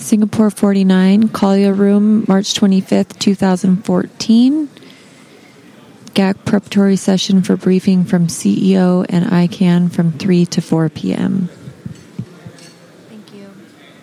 Singapore 49, Collier Room, March 25th, 2014. GAC preparatory session for briefing from CEO and ICANN from 3 to 4 p.m. Thank you.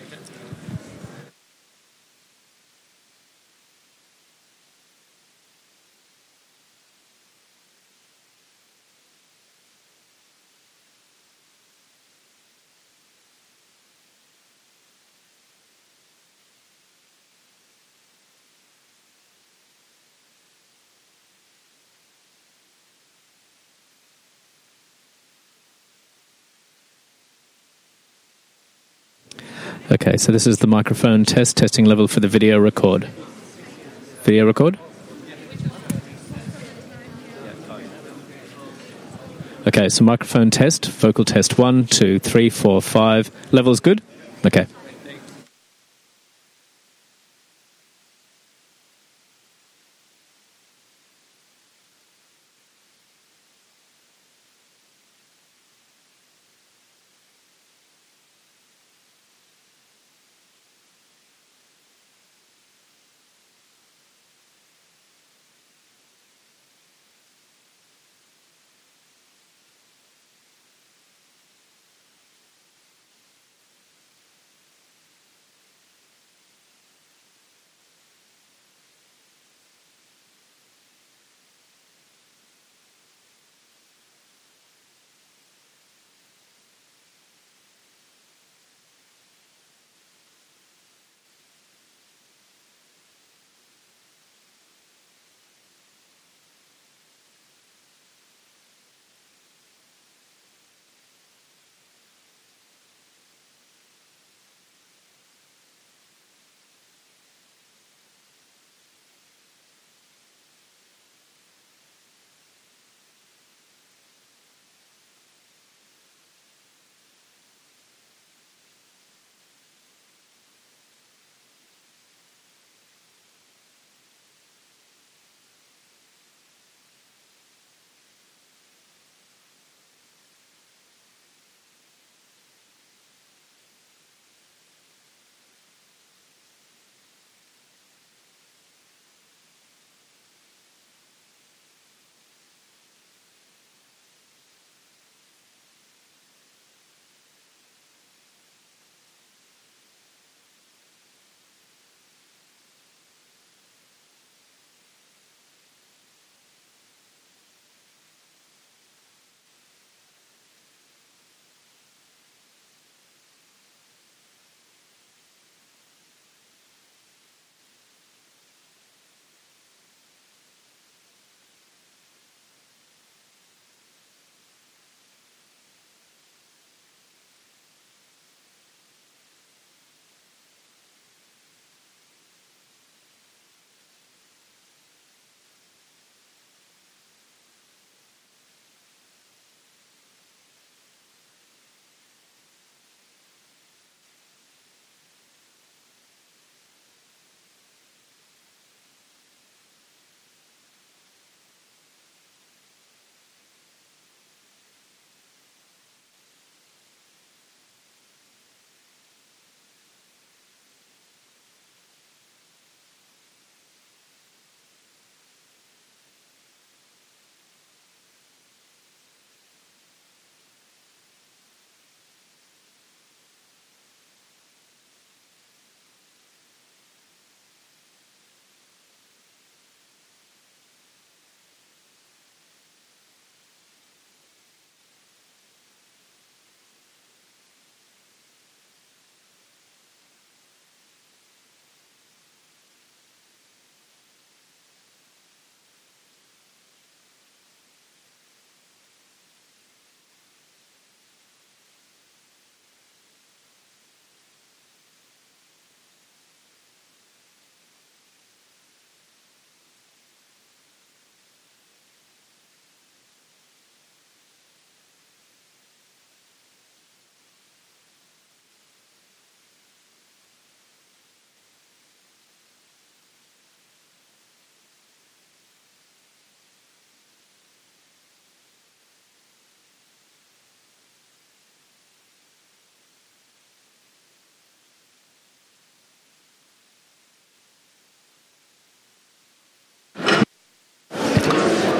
Okay, so this is the microphone testing level for the video record. Video record? Okay, so microphone test, vocal test 1, 2, 3, 4, 5. Level's good? Okay.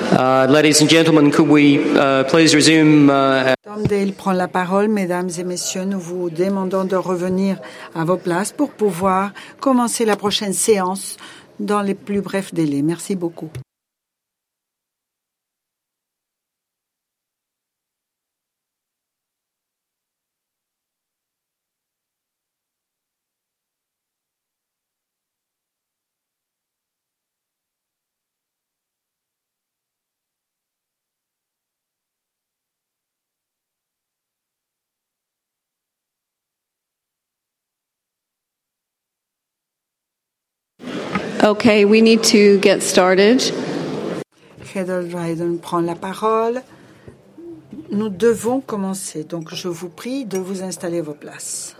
Ladies and gentlemen, could we please resume? Tom Dale prend la parole. Mesdames et messieurs, nous vous demandons de revenir à vos places pour pouvoir commencer la prochaine séance dans les plus brefs délais. Merci beaucoup. Okay, we need to get started. Heather Dryden prend la parole. Nous devons commencer, donc je vous prie de vous installer à vos places.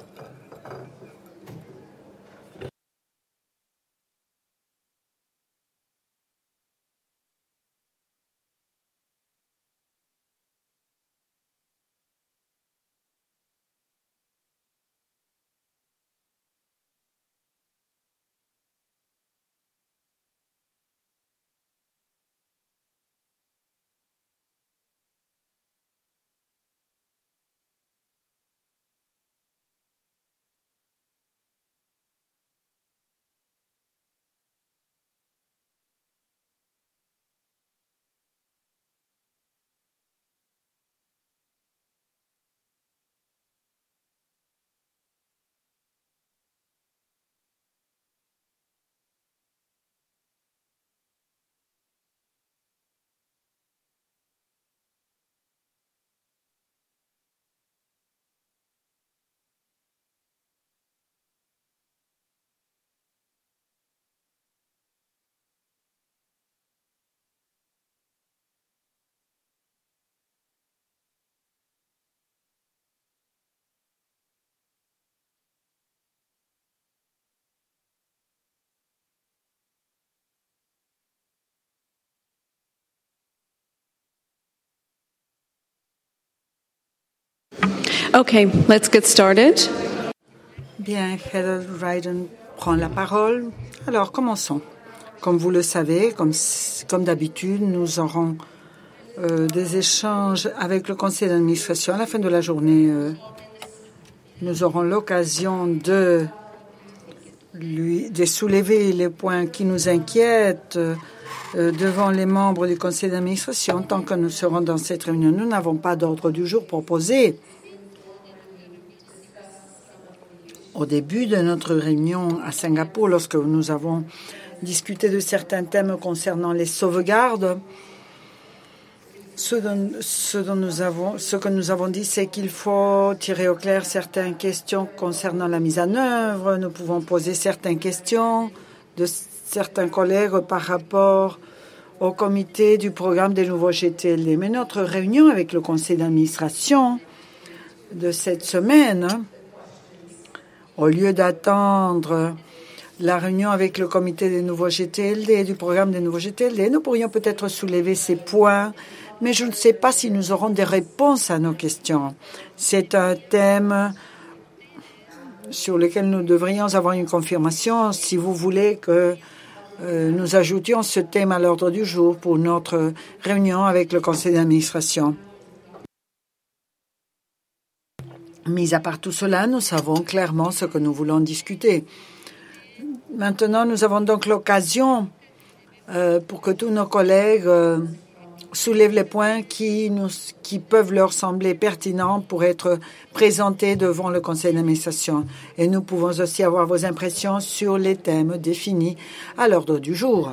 Okay, let's get started. Bien, Heather Dryden prend la parole. Alors, commençons. Comme vous le savez, comme d'habitude, nous aurons des échanges avec le conseil d'administration. À la fin de la journée, nous aurons l'occasion de soulever les points qui nous inquiètent devant les membres du conseil d'administration. Tant que nous serons dans cette réunion, nous n'avons pas d'ordre du jour proposé. Au début de notre réunion à Singapour, lorsque nous avons discuté de certains thèmes concernant les sauvegardes, ce que nous avons dit, c'est qu'il faut tirer au clair certaines questions concernant la mise en œuvre. Nous pouvons poser certaines questions de certains collègues par rapport au comité du programme des nouveaux GTLD. Mais notre réunion avec le conseil d'administration de cette semaine, au lieu d'attendre la réunion avec le comité des nouveaux GTLD, du programme des nouveaux GTLD, nous pourrions peut-être soulever ces points, mais je ne sais pas si nous aurons des réponses à nos questions. C'est un thème sur lequel nous devrions avoir une confirmation. Si vous voulez que nous ajoutions ce thème à l'ordre du jour pour notre réunion avec le conseil d'administration. Mis à part tout cela, nous savons clairement ce que nous voulons discuter. Maintenant, nous avons donc l'occasion pour que tous nos collègues soulèvent les points qui peuvent leur sembler pertinents pour être présentés devant le conseil d'administration. Et nous pouvons aussi avoir vos impressions sur les thèmes définis à l'ordre du jour.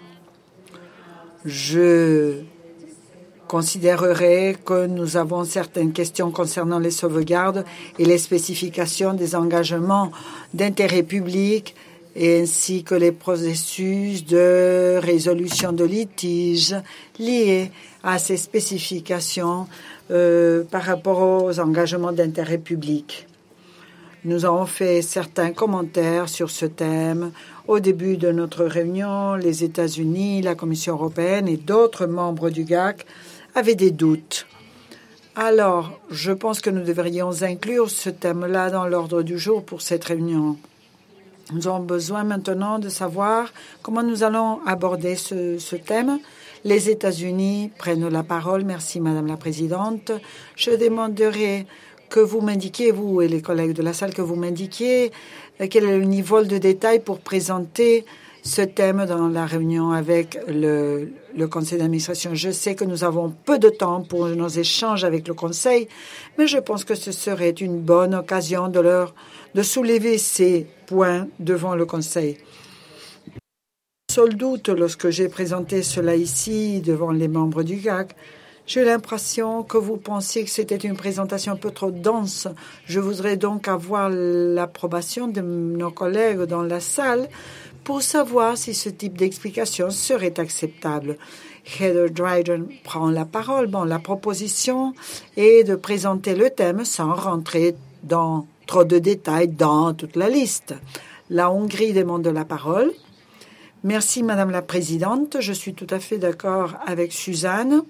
Je considérerai que nous avons certaines questions concernant les sauvegardes et les spécifications des engagements d'intérêt public ainsi que les processus de résolution de litiges liés à ces spécifications par rapport aux engagements d'intérêt public. Nous avons fait certains commentaires sur ce thème au début de notre réunion. Les États-Unis, la Commission européenne et d'autres membres du GAC avaient des doutes. Alors, je pense que nous devrions inclure ce thème-là dans l'ordre du jour pour cette réunion. Nous avons besoin maintenant de savoir comment nous allons aborder ce thème. Les États-Unis prennent la parole. Merci, Madame la Présidente. Je demanderai que vous m'indiquiez, vous et les collègues de la salle, que vous m'indiquiez quel est le niveau de détail pour présenter ce thème dans la réunion avec le conseil d'administration. Je sais que nous avons peu de temps pour nos échanges avec le conseil, mais je pense que ce serait une bonne occasion de soulever ces points devant le conseil. Seul doute, lorsque j'ai présenté cela ici devant les membres du GAC, j'ai eu l'impression que vous pensiez que c'était une présentation un peu trop dense. Je voudrais donc avoir l'approbation de nos collègues dans la salle pour savoir si ce type d'explication serait acceptable. Heather Dryden prend la parole. Bon, la proposition est de présenter le thème sans rentrer dans trop de détails dans toute la liste. La Hongrie demande la parole. Merci, Madame la Présidente. Je suis tout à fait d'accord avec Suzanne.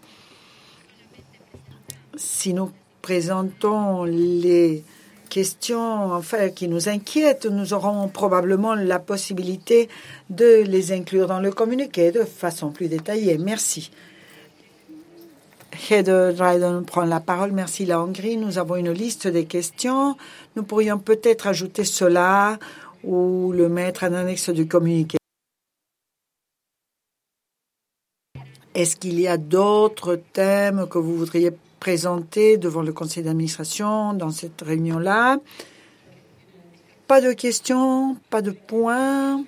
Si nous présentons les questions qui nous inquiètent, nous aurons probablement la possibilité de les inclure dans le communiqué de façon plus détaillée. Merci. Heather Dryden prend la parole. Merci, la Hongrie. Nous avons une liste des questions. Nous pourrions peut-être ajouter cela ou le mettre en annexe du communiqué. Est-ce qu'il y a d'autres thèmes que vous voudriez présenter devant le conseil d'administration dans cette réunion-là? Pas de questions, pas de points.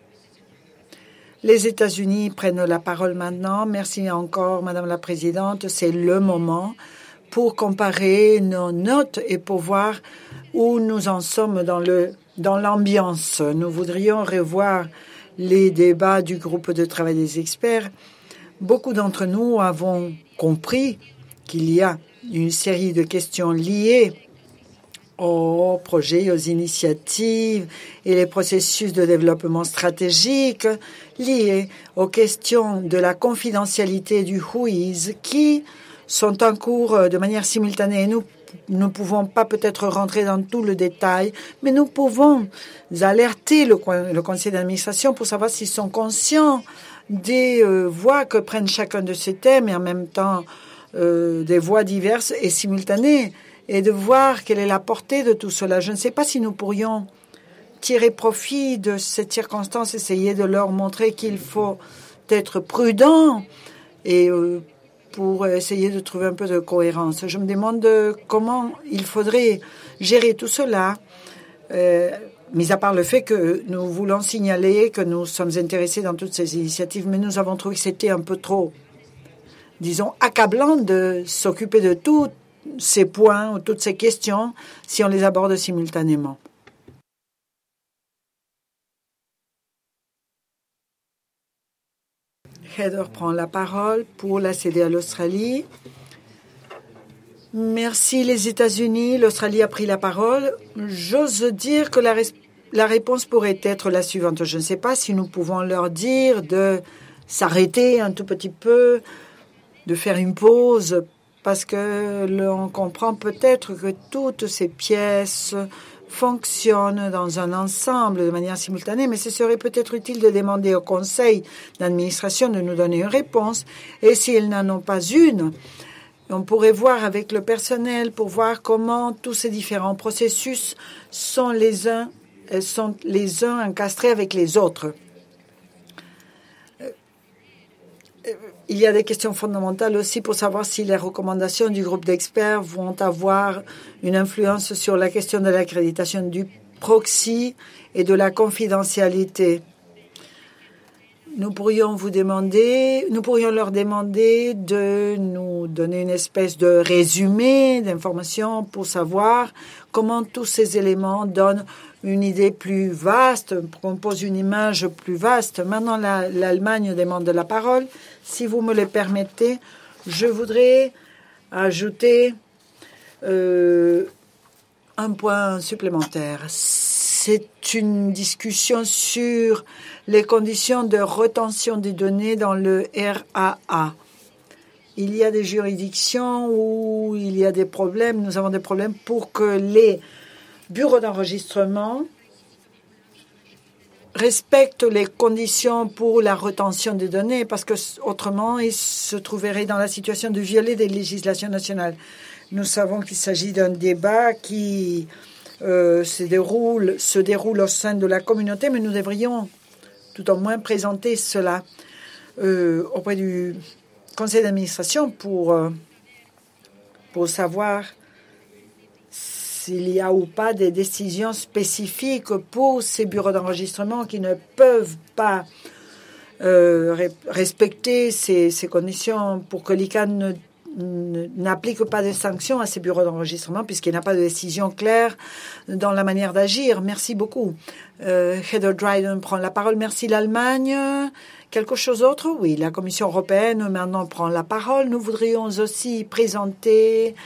Les États-Unis prennent la parole maintenant. Merci encore, Madame la Présidente. C'est le moment pour comparer nos notes et pour voir où nous en sommes dans l'ambiance. Nous voudrions revoir les débats du groupe de travail des experts. Beaucoup d'entre nous avons compris qu'il y a une série de questions liées aux projets, aux initiatives et les processus de développement stratégique liés aux questions de la confidentialité du WHOIS qui sont en cours de manière simultanée. Nous ne pouvons pas peut-être rentrer dans tout le détail, mais nous pouvons alerter le conseil d'administration pour savoir s'ils sont conscients des voix que prennent chacun de ces thèmes et en même temps des voix diverses et simultanées et de voir quelle est la portée de tout cela. Je ne sais pas si nous pourrions tirer profit de cette circonstance, essayer de leur montrer qu'il faut être prudent et pour essayer de trouver un peu de cohérence. Je me demande comment il faudrait gérer tout cela, mis à part le fait que nous voulons signaler que nous sommes intéressés dans toutes ces initiatives, mais nous avons trouvé que c'était un peu trop, disons, accablant de s'occuper de tous ces points ou toutes ces questions si on les aborde simultanément. Heather prend la parole pour la céder à l'Australie. Merci les États-Unis. L'Australie a pris la parole. J'ose dire que la réponse pourrait être la suivante. Je ne sais pas si nous pouvons leur dire de s'arrêter un tout petit peu, de faire une pause, parce que l'on comprend peut-être que toutes ces pièces fonctionnent dans un ensemble de manière simultanée, mais ce serait peut-être utile de demander au conseil d'administration de nous donner une réponse. Et s'ils n'en ont pas une, on pourrait voir avec le personnel pour voir comment tous ces différents processus sont les uns encastrés avec les autres. Il y a des questions fondamentales aussi pour savoir si les recommandations du groupe d'experts vont avoir une influence sur la question de l'accréditation du proxy et de la confidentialité. Nous pourrions leur demander de nous donner une espèce de résumé d'informations pour savoir comment tous ces éléments donnent une idée plus vaste, composent une image plus vaste. Maintenant, l'Allemagne demande la parole. Si vous me le permettez, je voudrais ajouter un point supplémentaire. C'est une discussion sur les conditions de rétention des données dans le RAA. Il y a des juridictions où il y a des problèmes. Nous avons des problèmes pour que les bureaux d'enregistrement respecte les conditions pour la rétention des données, parce que autrement, ils se trouveraient dans la situation de violer des législations nationales. Nous savons qu'il s'agit d'un débat qui se déroule au sein de la communauté, mais nous devrions tout au moins présenter cela auprès du conseil d'administration pour savoir s'il y a ou pas des décisions spécifiques pour ces bureaux d'enregistrement qui ne peuvent pas respecter ces conditions pour que l'ICANN n'applique pas de sanctions à ces bureaux d'enregistrement puisqu'il n'y a pas de décision claire dans la manière d'agir. Merci beaucoup. Heather Dryden prend la parole. Merci l'Allemagne. Quelque chose d'autre? Oui, la Commission européenne maintenant prend la parole. Nous voudrions aussi présenter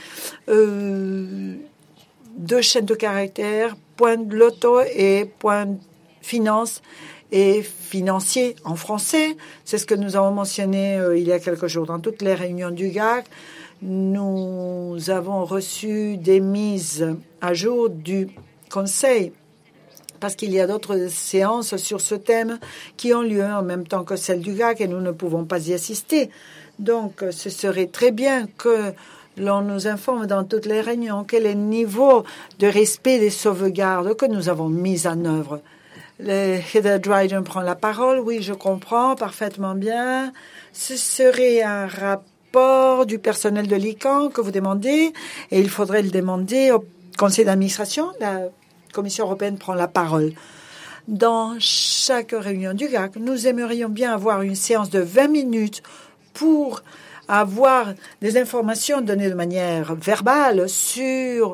2 chaînes de caractères, point de loto et point finance et financier en français. C'est ce que nous avons mentionné il y a quelques jours dans toutes les réunions du GAC. Nous avons reçu des mises à jour du Conseil parce qu'il y a d'autres séances sur ce thème qui ont lieu en même temps que celle du GAC et nous ne pouvons pas y assister. Donc, ce serait très bien que l'on nous informe dans toutes les réunions quel est le niveau de respect des sauvegardes que nous avons mis en œuvre. Heather Dryden prend la parole. Oui, je comprends parfaitement bien. Ce serait un rapport du personnel de l'ICANN que vous demandez et il faudrait le demander au conseil d'administration. La Commission européenne prend la parole. Dans chaque réunion du GAC, nous aimerions bien avoir une séance de 20 minutes pour avoir des informations données de manière verbale sur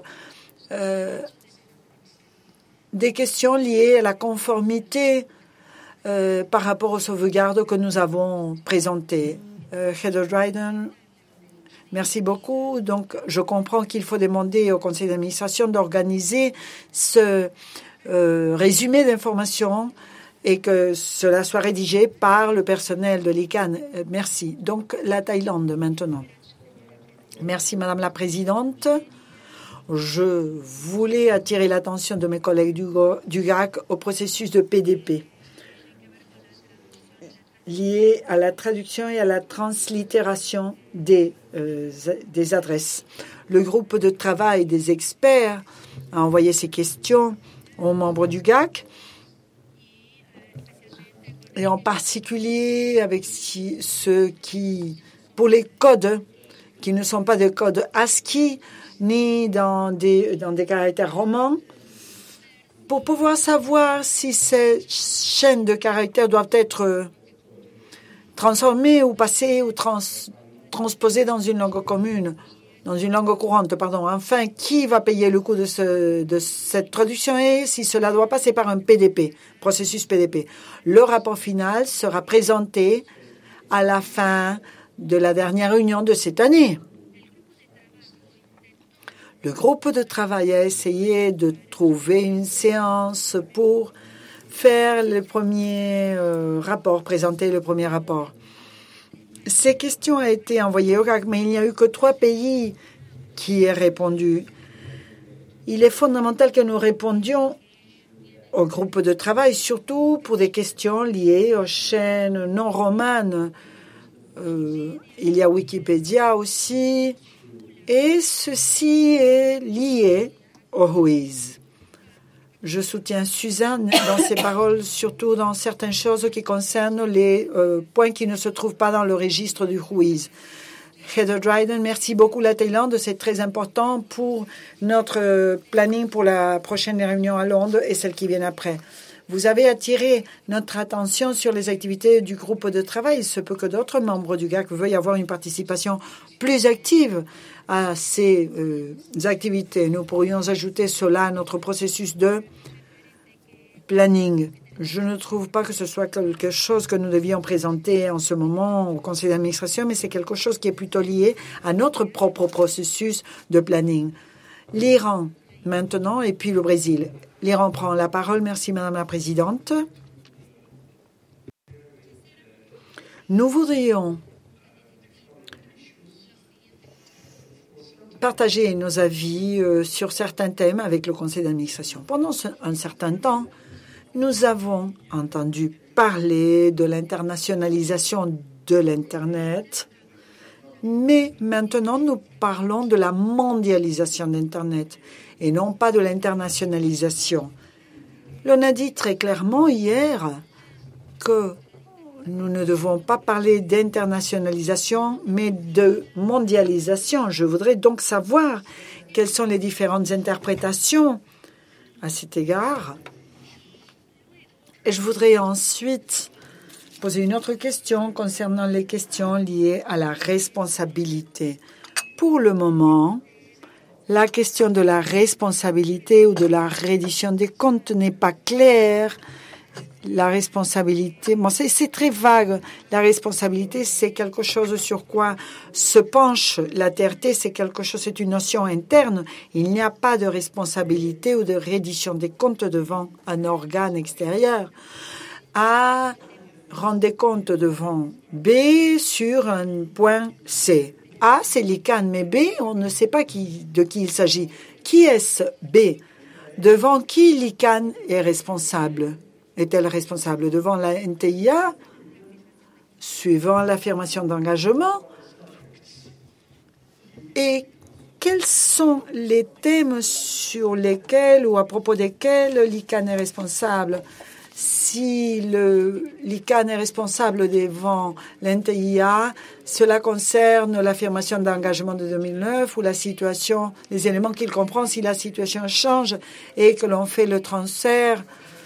des questions liées à la conformité par rapport aux sauvegardes que nous avons présentées. Heather Dryden, merci beaucoup. Donc, je comprends qu'il faut demander au conseil d'administration d'organiser ce résumé d'informations et que cela soit rédigé par le personnel de l'ICANN. Merci. Donc, la Thaïlande maintenant. Merci, Madame la Présidente. Je voulais attirer l'attention de mes collègues du GAC au processus de PDP lié à la traduction et à la translittération des adresses. Le groupe de travail des experts a envoyé ces questions aux membres du GAC et en particulier avec ceux qui, pour les codes qui ne sont pas des codes ASCII ni dans des caractères romans, pour pouvoir savoir si ces chaînes de caractères doivent être transformées ou passées ou transposées dans une langue commune, dans une langue courante, pardon. Enfin, qui va payer le coût de cette traduction et si cela doit passer par un PDP, processus PDP. Le rapport final sera présenté à la fin de la dernière réunion de cette année. Le groupe de travail a essayé de trouver une séance pour faire le premier rapport, présenter le premier rapport. Ces questions ont été envoyées au GAC, mais il n'y a eu que 3 pays qui aient répondu. Il est fondamental que nous répondions au groupe de travail, surtout pour des questions liées aux chaînes non romanes. Il y a Wikipédia aussi. Et ceci est lié au Whois. Je soutiens Suzanne dans ses paroles, surtout dans certaines choses qui concernent les points qui ne se trouvent pas dans le registre du Whois. Heather Dryden, merci beaucoup la Thaïlande. C'est très important pour notre planning pour la prochaine réunion à Londres et celle qui vient après. Vous avez attiré notre attention sur les activités du groupe de travail. Il se peut que d'autres membres du GAC veuillent avoir une participation plus active à ces activités. Nous pourrions ajouter cela à notre processus de planning. Je ne trouve pas que ce soit quelque chose que nous devions présenter en ce moment au conseil d'administration, mais c'est quelque chose qui est plutôt lié à notre propre processus de planning. L'Iran maintenant et puis le Brésil. L'Iran prend la parole. Merci, Madame la Présidente. Nous voudrions partager nos avis sur certains thèmes avec le conseil d'administration. Pendant un certain temps, Nous avons entendu parler de l'internationalisation de l'Internet, mais maintenant nous parlons de la mondialisation d'Internet et non pas de l'internationalisation. L'on a dit très clairement hier que nous ne devons pas parler d'internationalisation, mais de mondialisation. Je voudrais donc savoir quelles sont les différentes interprétations à cet égard. Et je voudrais ensuite poser une autre question concernant les questions liées à la responsabilité. Pour le moment, la question de la responsabilité ou de la reddition des comptes n'est pas claire. La responsabilité, bon, c'est très vague. La responsabilité, c'est quelque chose sur quoi se penche la TRT, c'est quelque chose, c'est une notion interne. Il n'y a pas de responsabilité ou de reddition des comptes devant un organe extérieur. A rend des comptes devant B sur un point C. A, c'est l'ICANN, mais B, on ne sait pas de qui il s'agit. Qui est-ce B? Devant qui l'ICANN est responsable? Est-elle responsable devant la NTIA, suivant l'affirmation d'engagement? Et quels sont les thèmes sur lesquels ou à propos desquels l'ICANN est responsable? Si l'ICANN est responsable devant l'NTIA, cela concerne l'affirmation d'engagement de 2009 ou la situation, les éléments qu'il comprend si la situation change et que l'on fait le transfert.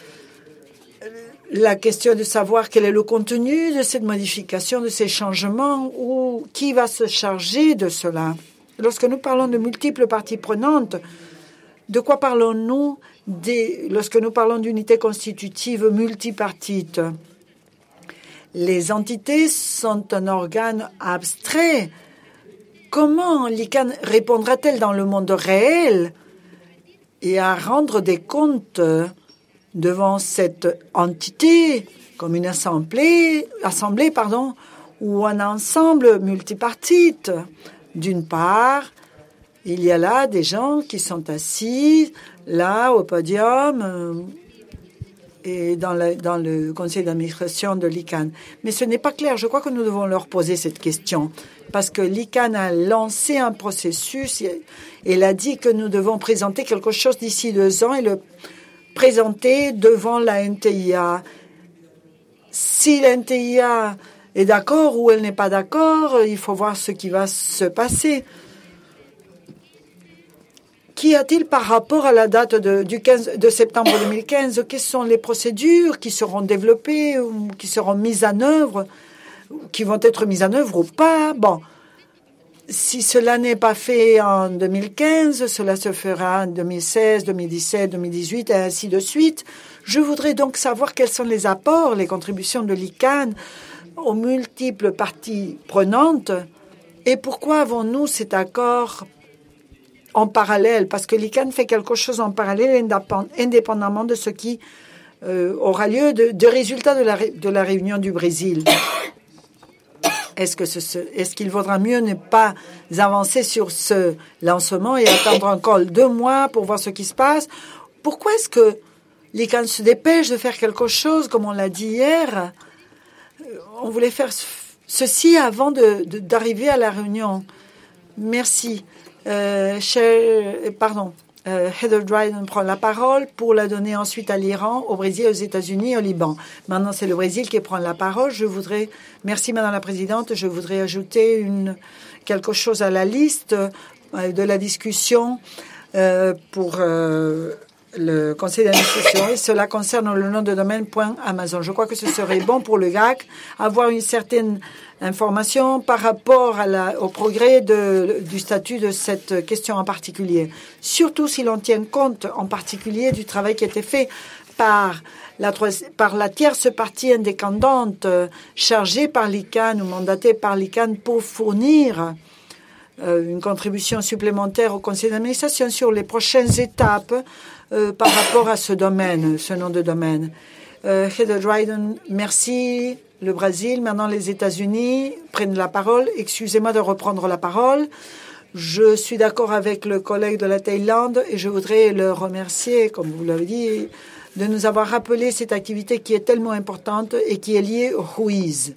La question de savoir quel est le contenu de cette modification, de ces changements, ou qui va se charger de cela. Lorsque nous parlons de multiples parties prenantes, de quoi parlons-nous lorsque nous parlons d'unités constitutives multipartites? Les entités sont un organe abstrait. Comment l'ICANN répondra-t-elle dans le monde réel et à rendre des comptes devant cette entité, comme une assemblée, ou un ensemble multipartite? D'une part, il y a là des gens qui sont assis, là, au podium, et dans le conseil d'administration de l'ICANN. Mais ce n'est pas clair. Je crois que nous devons leur poser cette question, parce que l'ICANN a lancé un processus et elle a dit que nous devons présenter quelque chose d'ici 2 ans et le présenter devant la NTIA. Si la NTIA est d'accord ou elle n'est pas d'accord, il faut voir ce qui va se passer. Qu'y a-t-il par rapport à la date du 15 de septembre 2015? Quelles sont les procédures qui seront développées ou qui seront mises en œuvre, qui vont être mises en œuvre ou pas? Bon, si cela n'est pas fait en 2015, cela se fera en 2016, 2017, 2018 et ainsi de suite. Je voudrais donc savoir quels sont les apports, les contributions de l'ICANN aux multiples parties prenantes et pourquoi avons-nous cet accord en parallèle, parce que l'ICANN fait quelque chose en parallèle indépendamment de ce qui aura lieu de résultats de la réunion du Brésil. Est-ce qu'il vaudra mieux ne pas avancer sur ce lancement et attendre encore 2 mois pour voir ce qui se passe? Pourquoi est-ce que l'ICANN se dépêche de faire quelque chose, comme on l'a dit hier? On voulait faire ceci avant d'arriver à la réunion. Merci. Heather Dryden prend la parole pour la donner ensuite à l'Iran, au Brésil, aux États-Unis et au Liban. Maintenant, c'est le Brésil qui prend la parole. Merci Madame la Présidente, je voudrais ajouter quelque chose à la liste de la discussion pour le conseil d'administration et cela concerne le nom de domaine .amazon. Je crois que ce serait bon pour le GAC avoir une certaine information par rapport au progrès du statut de cette question en particulier. Surtout si l'on tient compte en particulier du travail qui a été fait par la tierce partie indépendante chargée par l'ICANN ou mandatée par l'ICANN pour fournir une contribution supplémentaire au conseil d'administration sur les prochaines étapes par rapport à ce domaine, ce nom de domaine. Heather Dryden, merci. Le Brésil, maintenant les États-Unis prennent la parole. Excusez-moi de reprendre la parole. Je suis d'accord avec le collègue de la Thaïlande et je voudrais le remercier, comme vous l'avez dit, de nous avoir rappelé cette activité qui est tellement importante et qui est liée au Ruiz.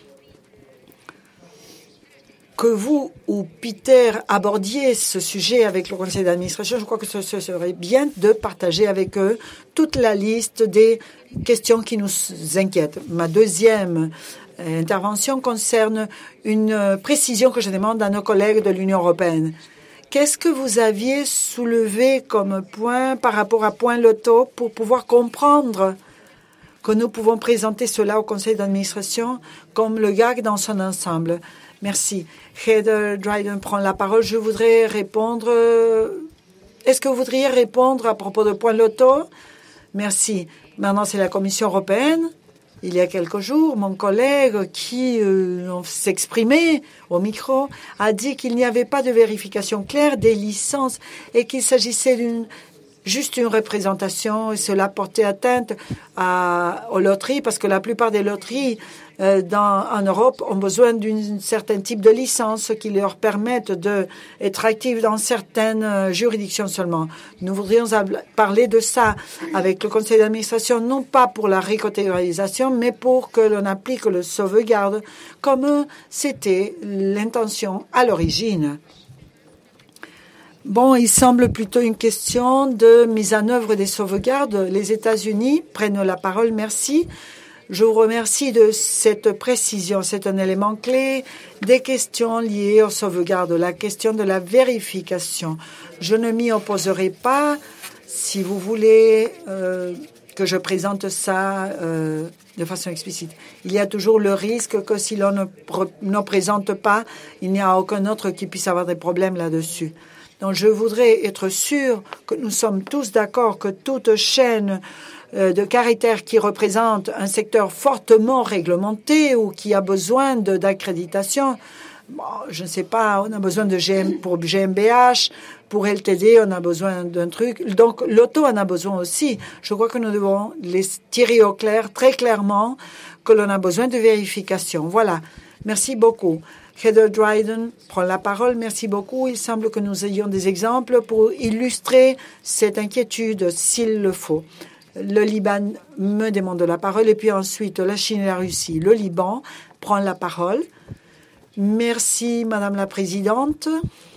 Que vous ou Peter abordiez ce sujet avec le conseil d'administration, je crois que ce serait bien de partager avec eux toute la liste des questions qui nous inquiètent. Ma deuxième intervention concerne une précision que je demande à nos collègues de l'Union européenne. Qu'est-ce que vous aviez soulevé comme point par rapport à Point Loto pour pouvoir comprendre que nous pouvons présenter cela au conseil d'administration comme le GAC dans son ensemble? Merci. Heather Dryden prend la parole. Je voudrais répondre. Est-ce que vous voudriez répondre à propos de Point Loto? Merci. Maintenant, c'est la Commission européenne. Il y a quelques jours, mon collègue qui s'exprimait au micro a dit qu'il n'y avait pas de vérification claire des licences et qu'il s'agissait juste une représentation et cela portait atteinte aux loteries parce que la plupart des loteries en Europe ont besoin d'un certain type de licence qui leur permettent d'être actifs dans certaines juridictions seulement. Nous voudrions parler de ça avec le conseil d'administration, non pas pour la récatégorisation, mais pour que l'on applique le sauvegarde comme c'était l'intention à l'origine. Bon, il semble plutôt une question de mise en œuvre des sauvegardes. Les États-Unis prennent la parole. Merci. Je vous remercie de cette précision. C'est un élément clé des questions liées aux sauvegardes, la question de la vérification. Je ne m'y opposerai pas si vous voulez que je présente ça de façon explicite. Il y a toujours le risque que si l'on ne présente pas, il n'y a aucun autre qui puisse avoir des problèmes là-dessus. Donc, je voudrais être sûr que nous sommes tous d'accord que toute chaîne de caractères qui représente un secteur fortement réglementé ou qui a besoin d'accréditation, bon, je ne sais pas, on a besoin pour GmbH, pour LTD, on a besoin d'un truc. Donc, l'auto en a besoin aussi. Je crois que nous devons les tirer au clair, très clairement, que l'on a besoin de vérification. Voilà. Merci beaucoup. Heather Dryden prend la parole. Merci beaucoup. Il semble que nous ayons des exemples pour illustrer cette inquiétude, s'il le faut. Le Liban me demande la parole et puis ensuite la Chine et la Russie. Le Liban prend la parole. Merci, Madame la Présidente.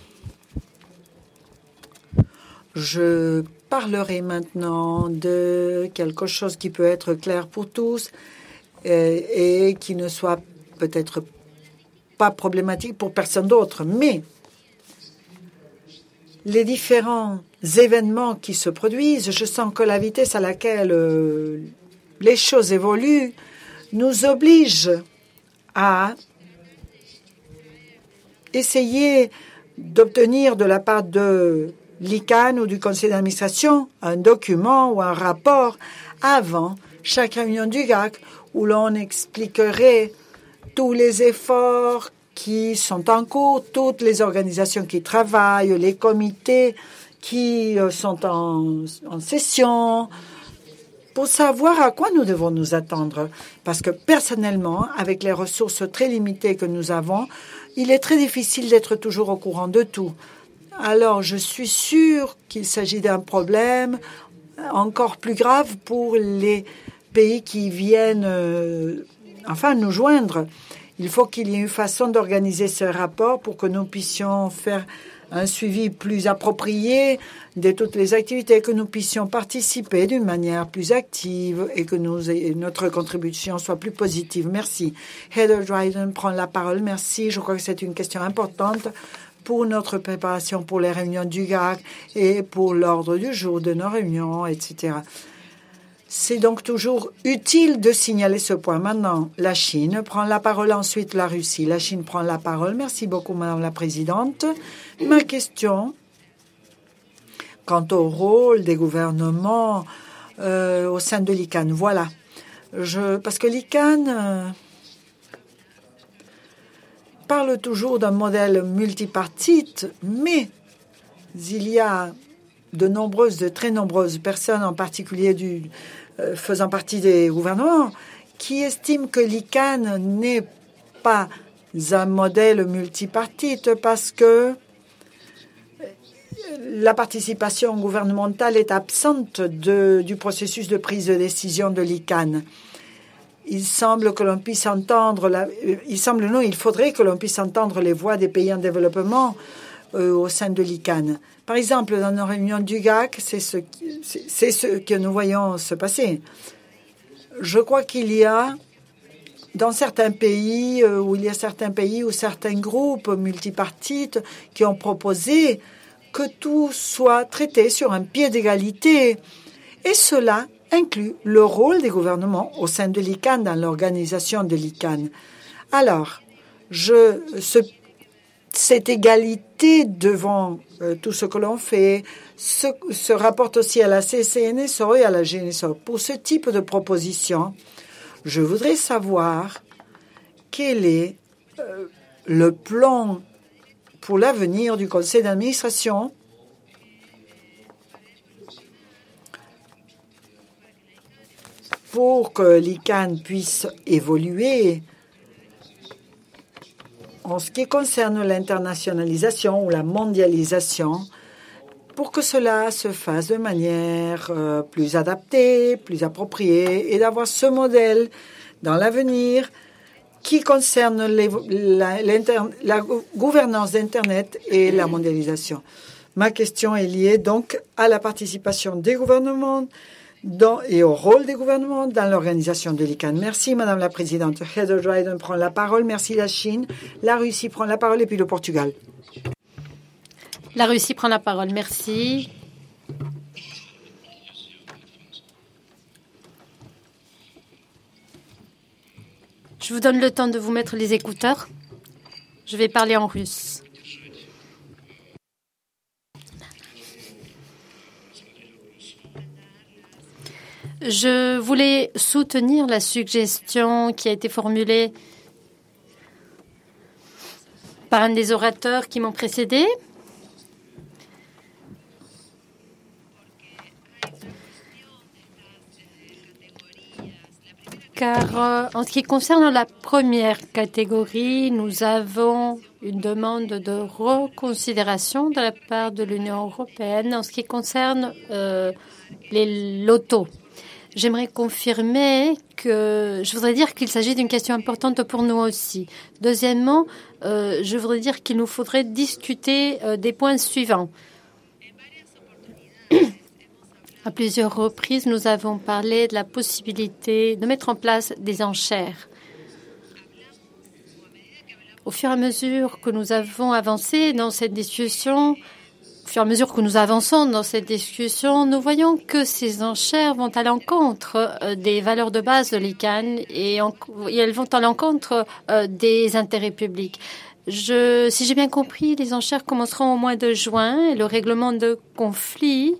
Je parlerai maintenant de quelque chose qui peut être clair pour tous et qui ne soit peut-être pas problématique pour personne d'autre, mais les différents événements qui se produisent, je sens que la vitesse à laquelle les choses évoluent nous oblige à essayer d'obtenir de la part de l'ICANN ou du conseil d'administration un document ou un rapport avant chaque réunion du GAC où l'on expliquerait tous les efforts qui sont en cours, toutes les organisations qui travaillent, les comités qui sont en session, pour savoir à quoi nous devons nous attendre. Parce que personnellement, avec les ressources très limitées que nous avons, il est très difficile d'être toujours au courant de tout. Alors, je suis sûre qu'il s'agit d'un problème encore plus grave pour les pays qui viennent nous joindre. Il faut qu'il y ait une façon d'organiser ce rapport pour que nous puissions faire un suivi plus approprié de toutes les activités, que nous puissions participer d'une manière plus active et que notre contribution soit plus positive. Merci. Heather Dryden prend la parole. Merci. Je crois que c'est une question importante pour notre préparation pour les réunions du GAC et pour l'ordre du jour de nos réunions, etc. C'est donc toujours utile de signaler ce point. Maintenant, la Chine prend la parole, ensuite la Russie. La Chine prend la parole. Merci beaucoup, Madame la Présidente. Ma question, quant au rôle des gouvernements au sein de l'ICANN, voilà. Parce que l'ICANN parle toujours d'un modèle multipartite, mais il y a de très nombreuses personnes, en particulier faisant partie des gouvernements, qui estiment que l'ICANN n'est pas un modèle multipartite parce que la participation gouvernementale est absente du processus de prise de décision de l'ICANN. Il faudrait que l'on puisse entendre les voix des pays en développement au sein de l'ICANN. Par exemple, dans nos réunions du GAC, c'est ce que nous voyons se passer. Je crois qu'il y a dans certains pays ou certains groupes multipartites qui ont proposé que tout soit traité sur un pied d'égalité. Et cela inclut le rôle des gouvernements au sein de l'ICANN, dans l'organisation de l'ICANN. Alors, cette égalité devant tout ce que l'on fait se rapporte aussi à la CNSO et à la GNSO. Pour ce type de proposition, je voudrais savoir quel est le plan pour l'avenir du conseil d'administration pour que l'ICANN puisse évoluer en ce qui concerne l'internationalisation ou la mondialisation, pour que cela se fasse de manière plus adaptée, plus appropriée, et d'avoir ce modèle dans l'avenir qui concerne la gouvernance d'Internet et la mondialisation. Ma question est liée donc à la participation des gouvernements et au rôle des gouvernements dans l'organisation de l'ICANN. Merci, Madame la Présidente. Heather Dryden prend la parole. Merci, la Chine. La Russie prend la parole et puis le Portugal. La Russie prend la parole. Merci. Je vous donne le temps de vous mettre les écouteurs. Je vais parler en russe. Je voulais soutenir la suggestion qui a été formulée par un des orateurs qui m'ont précédé. Car en ce qui concerne la première catégorie, nous avons une demande de reconsidération de la part de l'Union européenne en ce qui concerne les lotos. J'aimerais confirmer que je voudrais dire qu'il s'agit d'une question importante pour nous aussi. Deuxièmement, je voudrais dire qu'il nous faudrait discuter des points suivants. À plusieurs reprises, nous avons parlé de la possibilité de mettre en place des enchères. Au fur et à mesure que nous avons avancé dans cette discussion, au fur et à mesure que nous avançons dans cette discussion, nous voyons que ces enchères vont à l'encontre des valeurs de base de l'ICANN et elles vont à l'encontre des intérêts publics. Si j'ai bien compris, les enchères commenceront au mois de juin et le règlement de conflit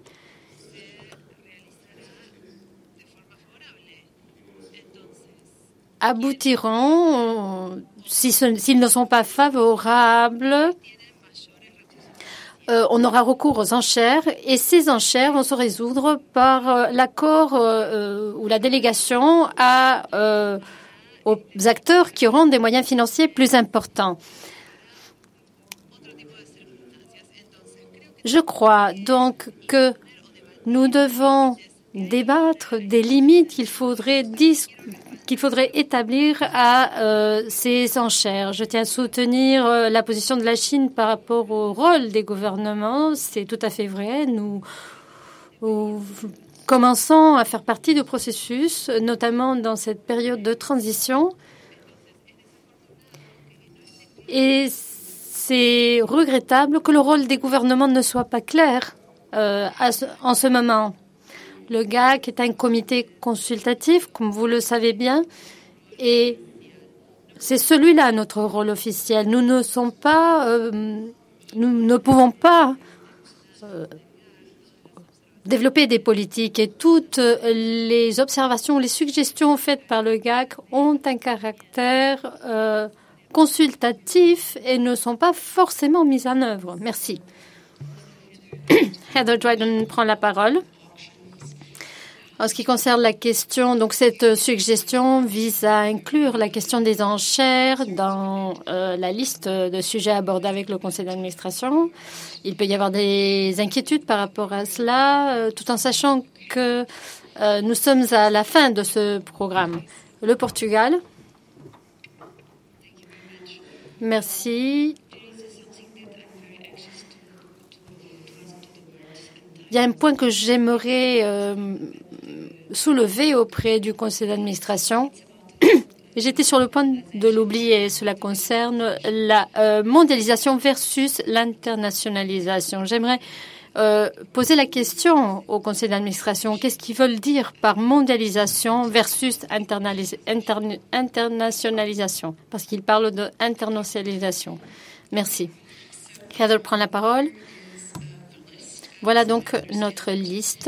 aboutiront, s'ils ne sont pas favorables, on aura recours aux enchères et ces enchères vont se résoudre par l'accord ou la délégation aux acteurs qui auront des moyens financiers plus importants. Je crois donc que nous devons débattre des limites qu'il faudrait établir à ces enchères. Je tiens à soutenir la position de la Chine par rapport au rôle des gouvernements. C'est tout à fait vrai. Nous commençons à faire partie du processus, notamment dans cette période de transition. Et c'est regrettable que le rôle des gouvernements ne soit pas clair en ce moment. Le GAC est un comité consultatif, comme vous le savez bien, et c'est celui-là notre rôle officiel. Nous ne pouvons pas développer des politiques et toutes les observations, les suggestions faites par le GAC ont un caractère consultatif et ne sont pas forcément mises en œuvre. Merci. Heather Dryden prend la parole. En ce qui concerne la question, donc cette suggestion vise à inclure la question des enchères dans la liste de sujets abordés avec le conseil d'administration. Il peut y avoir des inquiétudes par rapport à cela, tout en sachant que nous sommes à la fin de ce programme. Le Portugal. Merci. Il y a un point que j'aimerais soulever auprès du conseil d'administration. J'étais sur le point de l'oublier. Cela concerne la mondialisation versus l'internationalisation. J'aimerais poser la question au conseil d'administration. Qu'est-ce qu'ils veulent dire par mondialisation versus internationalisation? Parce qu'ils parlent d'internationalisation. Merci. Heather prend la parole. Voilà donc notre liste.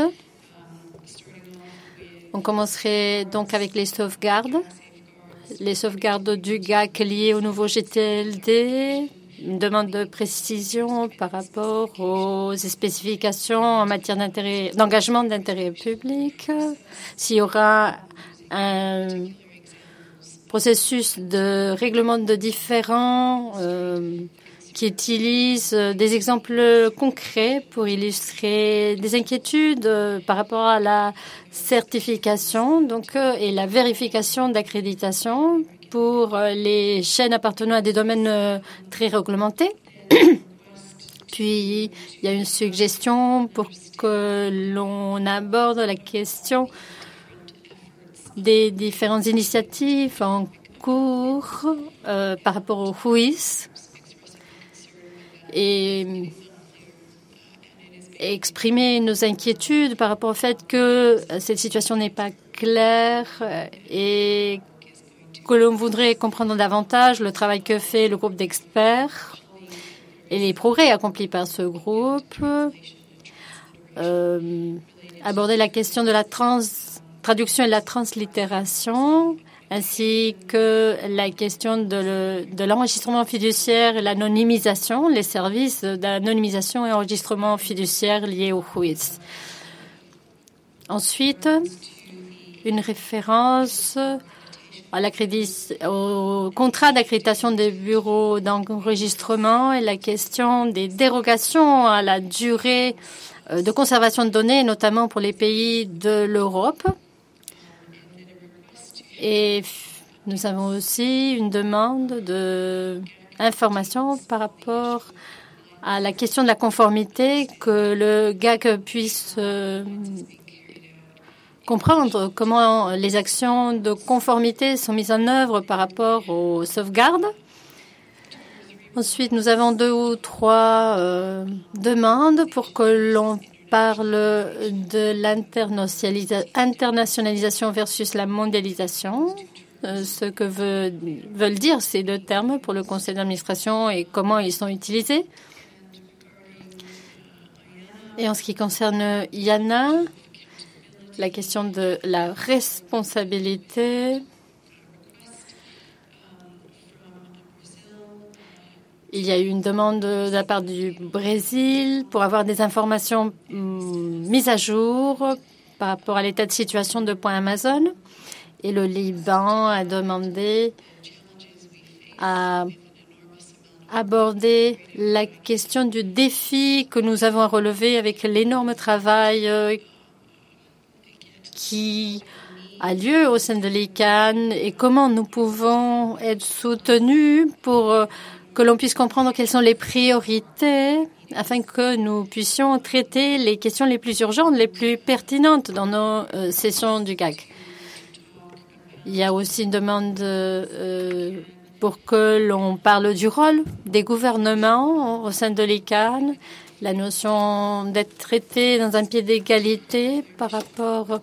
On commencerait donc avec les sauvegardes. Les sauvegardes du GAC liées au nouveau GTLD. Une demande de précision par rapport aux spécifications en matière d'engagement d'intérêt public. S'il y aura un processus de règlement de différends qui utilise des exemples concrets pour illustrer des inquiétudes par rapport à la certification donc, et la vérification d'accréditation pour les chaînes appartenant à des domaines très réglementés. Puis, il y a une suggestion pour que l'on aborde la question des différentes initiatives en cours par rapport au WHOIS et exprimer nos inquiétudes par rapport au fait que cette situation n'est pas claire et que l'on voudrait comprendre davantage le travail que fait le groupe d'experts et les progrès accomplis par ce groupe. Aborder la question de la traduction et de la translittération, ainsi que la question de l'enregistrement fiduciaire et l'anonymisation, les services d'anonymisation et enregistrement fiduciaire liés au WHOIS. Ensuite, une référence au contrat d'accréditation des bureaux d'enregistrement et la question des dérogations à la durée de conservation de données, notamment pour les pays de l'Europe. Et nous avons aussi une demande d'information par rapport à la question de la conformité, que le GAC puisse comprendre comment les actions de conformité sont mises en œuvre par rapport aux sauvegardes. Ensuite, nous avons 2 ou 3 demandes pour que l'on parle de l'internationalisation versus la mondialisation. Ce que veulent dire ces 2 termes pour le conseil d'administration et comment ils sont utilisés. Et en ce qui concerne IANA, la question de la responsabilité. Il y a eu une demande de la part du Brésil pour avoir des informations mises à jour par rapport à l'état de situation de Point Amazon. Et le Liban a demandé à aborder la question du défi que nous avons à relever avec l'énorme travail qui a lieu au sein de l'ICANN et comment nous pouvons être soutenus pour que l'on puisse comprendre quelles sont les priorités afin que nous puissions traiter les questions les plus urgentes, les plus pertinentes dans nos sessions du GAC. Il y a aussi une demande pour que l'on parle du rôle des gouvernements au sein de l'ICANN, la notion d'être traité dans un pied d'égalité par rapport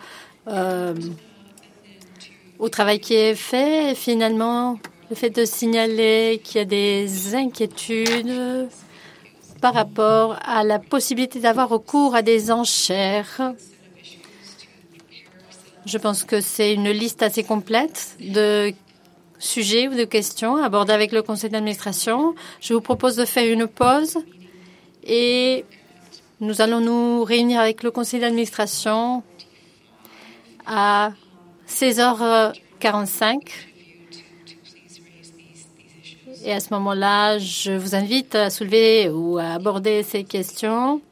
au travail qui est fait. Et finalement, le fait de signaler qu'il y a des inquiétudes par rapport à la possibilité d'avoir recours à des enchères. Je pense que c'est une liste assez complète de sujets ou de questions abordées avec le conseil d'administration. Je vous propose de faire une pause et nous allons nous réunir avec le conseil d'administration à 16h45. Et à ce moment-là, je vous invite à soulever ou à aborder ces questions.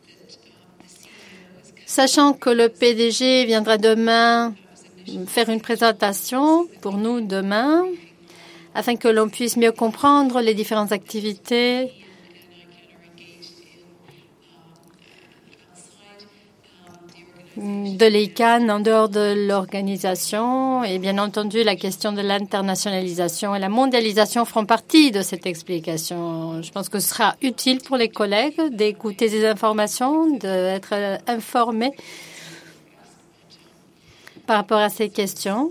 Sachant que le PDG viendra demain faire une présentation pour nous demain, afin que l'on puisse mieux comprendre les différentes activités de l'ICANN en dehors de l'organisation. Et bien entendu, la question de l'internationalisation et la mondialisation feront partie de cette explication. Je pense que ce sera utile pour les collègues d'écouter ces informations, d'être informés par rapport à ces questions.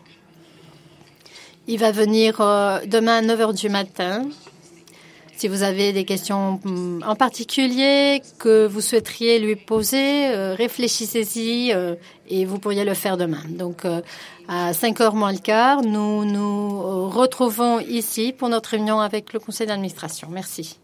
Il va venir demain à 9 h du matin. Si vous avez des questions en particulier que vous souhaiteriez lui poser, réfléchissez-y et vous pourriez le faire demain. Donc, à 5h moins le quart, nous nous retrouvons ici pour notre réunion avec le conseil d'administration. Merci.